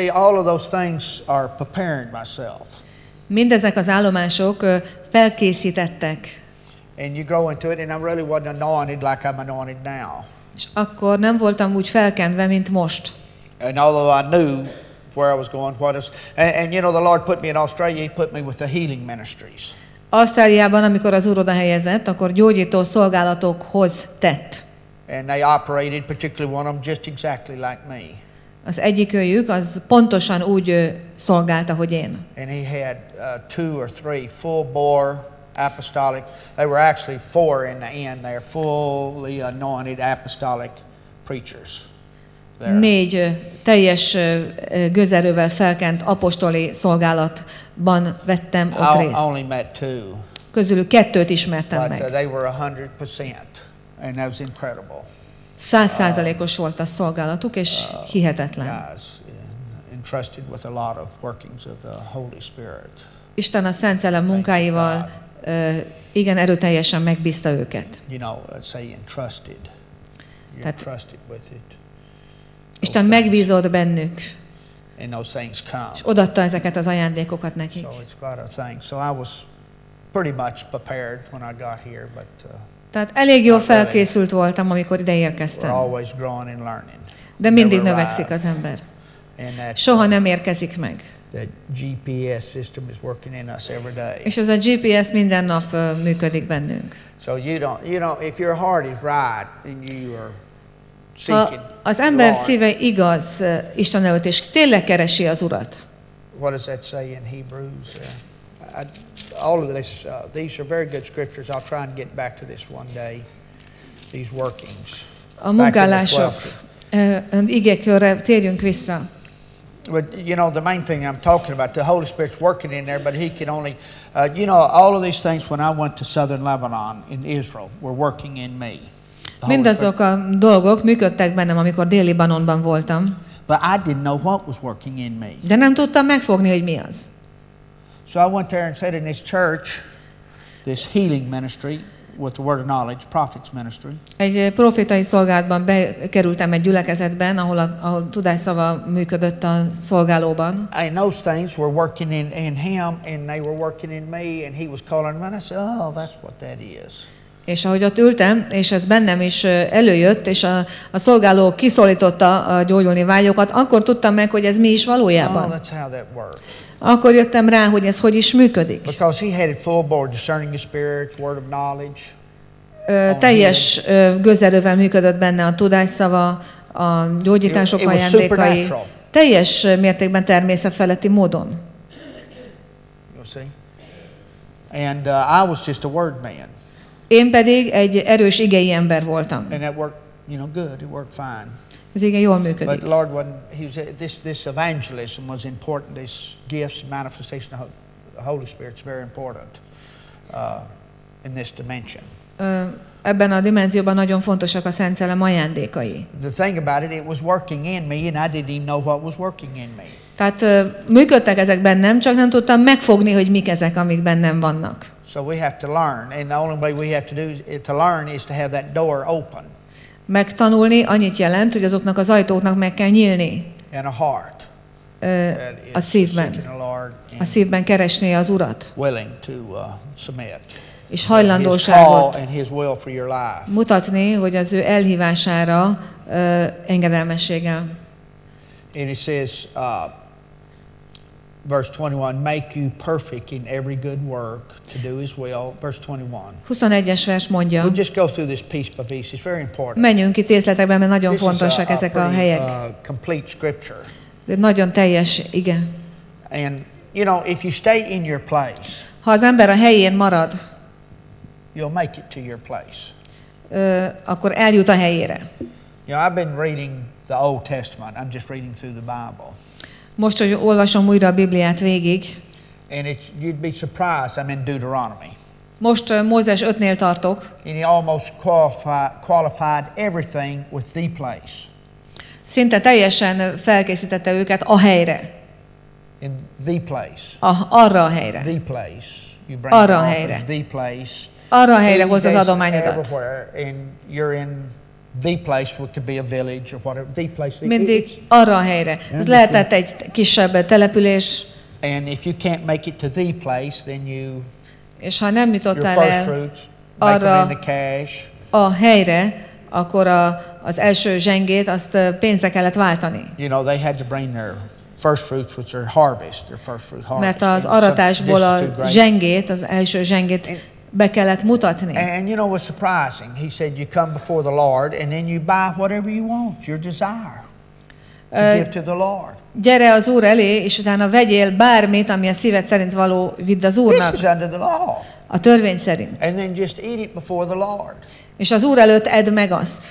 Mindezek az állomások felkészítettek. And you grow into it, and I really wasn't anointed like I'm anointed now. És akkor nem voltam úgy felkenve, mint most. And although I knew where I was going, and you know, the Lord put me in Australia, He put me with the healing ministries. Ausztráliában, amikor az Úr oda helyezett, akkor gyógyító szolgálatokhoz tett. And they operated, particularly one of them, just exactly like me. Az egyikőjük az pontosan úgy szolgált, ahogy én. And he had 2 or 3 full bore apostolic. They were actually 4 in the end. They're fully anointed apostolic preachers. 4 teljes gőzerővel felkent apostoli szolgálatban vettem ott részt. I only met 2. Közülük 2-t ismertem meg. They were 100%, and that was incredible. 100%-os volt a szolgálatuk, és hihetetlen. Isten a Szent Szellem munkáival igen erőteljesen megbízta őket. Tehát Isten megbízott bennük, és odaadta ezeket az ajándékokat nekik. Tehát elég jól felkészült voltam, amikor ide érkeztem. De mindig növekszik az ember. Soha nem érkezik meg. That GPS system is working in us every day. És ez a GPS minden nap működik bennünk. So you don't if your heart is right and you are seeking. Ha az ember szíve igaz Isten előtt, és tényleg keresi az Urat. What does that say in Hebrews? All of this, these are very good scriptures. I'll try and get back to this one day. These workings. A munkálások igékörre térjünk vissza. But you know, the main thing I'm talking about, the Holy Spirit's working in there, but He can only, you know, all of these things when I went to southern Lebanon in Israel were working in me. Mindazok a dolgok működtek bennem, amikor Dél-Libanonban voltam. But I didn't know what was working in me. De nem tudtam megfogni, hogy mi az. So I went there and said in this church, this healing ministry with the word of knowledge, prophets ministry. Egy profétai szolgálatban bekerültem egy gyülekezetben, ahol tudásszava működött a szolgálóban. And those things were working in him, and they were working in me, and he was calling me, and I said, oh, that's what that is. És ahogy ott ültem, és ez bennem is előjött, és a szolgáló kiszólította a gyógyulni vágyokat, akkor tudtam meg, hogy ez mi is valójában. Oh, that's how that works. Akkor jöttem rá, hogy ez hogy is működik. Because he had it full board, discerning the spirits, word of knowledge. Teljes gőzerővel működött benne a tudásszava, a gyógyítások ajándékai. Teljes mértékben természetfeletti módon. You see? And I was just a word man. Én pedig egy erős igei ember voltam. And that worked, you know, good. It worked fine. Ez igen jól működik. But Lord, this evangelism was important. This gifts, manifestation of the Holy Spirit is very important in this dimension. Ebben a dimenzióban nagyon fontosak a Szent Szellem ajándékai. The thing about it was working in me, and I didn't even know what was working in me. Tehát működtek ezek bennem, csak nem tudtam megfogni, hogy mik ezek, amik bennem vannak. So we have to learn, and the only way we have to do to learn is to have that door open. Megtanulni annyit jelent, hogy azoknak az ajtóknak meg kell nyílni. And a heart. A szívben. A szívben keresni az Urat. Willing to submit. És hajlandóságot mutatni, hogy az ő elhívására engedelmességgel. And it says, verse 21, make you perfect in every good work to do His will. Verse 21. 21-es vers mondja. We'll just go through this piece by piece. It's very important. Menjünk itt részletekben, mert nagyon fontosak ezek a helyek. Complete scripture. Nagyon teljes ige. And you know, if you stay in your place, ha az ember a helyén marad, you'll make it to your place. Akkor eljut a helyére. You know, I've been reading the Old Testament. I'm just reading through the Bible. Most, hogy olvasom újra a Bibliát végig. And you'd be surprised. I'm in Deuteronomy. Most Mózes 5-nél tartok. And he almost qualified everything with the place. Szinte teljesen felkészítette őket a helyre. In the place. Arra a helyre. The place. You bring arra a helyre. The place. Arra a helyre hozd az adományodat. And you're in the place, what could be a village or whatever. The place. Mindig arra a helyre. Ez lehetett egy kisebb település. And if you can't make it to the place, then you. És ha nem jutottál el arra a helyre, akkor az első zsengét azt pénzre kellett váltani. You know, they had to bring their first fruits, which are harvest, their first fruit harvest. Mert az aratásból a zsengét, az első zsengét be kellett mutatni. And you know what's surprising? He said you come before the Lord and then you buy whatever you want, your desire. To give to the Lord. Gyere az Úr elé, és utána vegyél bármit, ami a szíved szerint való, vidd az Úrnak. This is under the law. A törvény szerint. And then just eat it before the Lord. És az Úr előtt edd meg azt.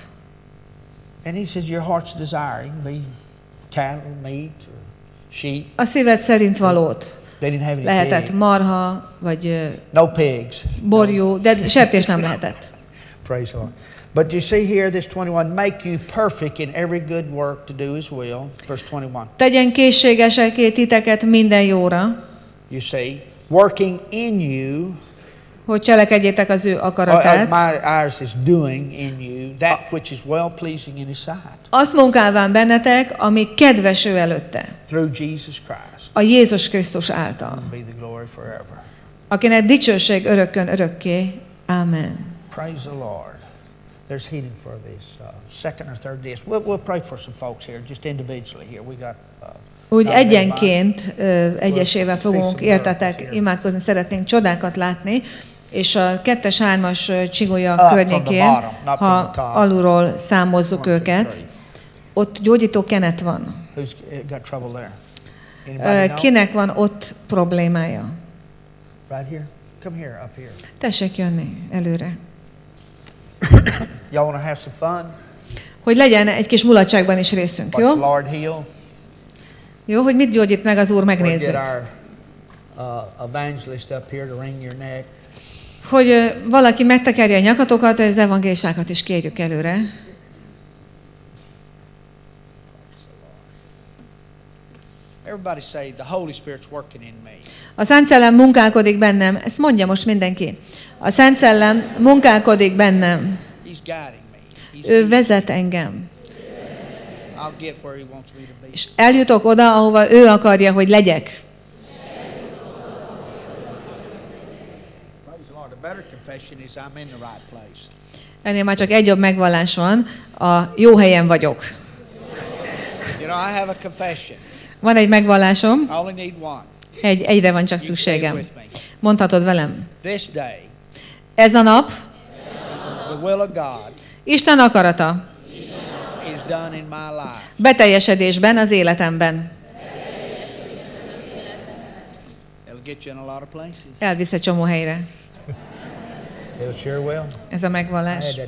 And he says your heart's desire, it can be cattle, meat, or sheep. A szíved szerint valót. They didn't have any lehetett pig. Marha, vagy no pigs. Borjú, de sertés nem lehetett. Praise the Lord. But you see here, this 21, make you perfect in every good work to do His will. Verse 21. Tegyen készségesekké titeket minden jóra. You see, working in you. Hogy cselekedjétek az ő akaratát. Ours is doing in you that which is well pleasing in His sight. Azt munkálván bennetek, ami kedves ő előtte. Through Jesus Christ. A Jézus Krisztus által. Be the glory forever. Akinek dicsőség örökkön örökké. Amen. Praise the Lord. There's healing for this second or third day. We'll pray for some folks here, just individually here. We got Úgy egyenként, egyesével fogunk, értetek, imádkozni, szeretnénk csodákat látni, és a 2-es, 3-as csigolya környékén, ha alulról számozzuk őket, ott gyógyító kenet van. Kinek van ott problémája? Tessék jönni előre. Hogy legyen egy kis mulatságban is részünk, jó? Jó, hogy mit gyógyít meg az Úr, megnézzük. Hogy valaki megtekerje a nyakatokat, az evangélisákat is kérjük előre. A Szent Szellem munkálkodik bennem. Ezt mondja most mindenki. A Szent Szellem munkálkodik bennem. Ő vezet engem. És eljutok oda, ahova ő akarja, hogy legyek. Ennél már csak egy jobb megvallás van, a jó helyen vagyok. Van egy megvallásom, egyre van csak szükségem. Mondhatod velem. Ez a nap Isten akarata beteljesedésben az életemben. Elvisz egy csomó helyre. Ez a megvallás.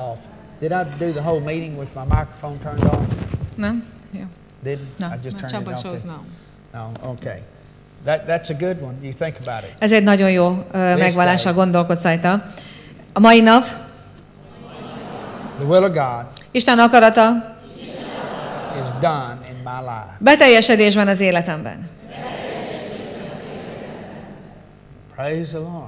Nem? Jó. Csaba shows no. Okay. That's a good one. You think about it. Ez egy nagyon jó megvallás, ha gondolkodsz rajta. A mai nap the will of God Isten akarata is done in my life. Beteljesedésben az életemben. Praise the Lord.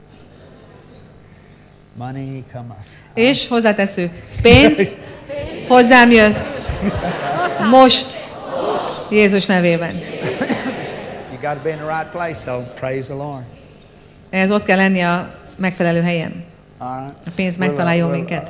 Money cometh. És hozzátesszük, pénz, hozzám jössz. Most, Jézus nevében. You got to be in the right place, so praise the Lord. Ez ott kell lenni a megfelelő helyen. A pénz megtaláljon minket.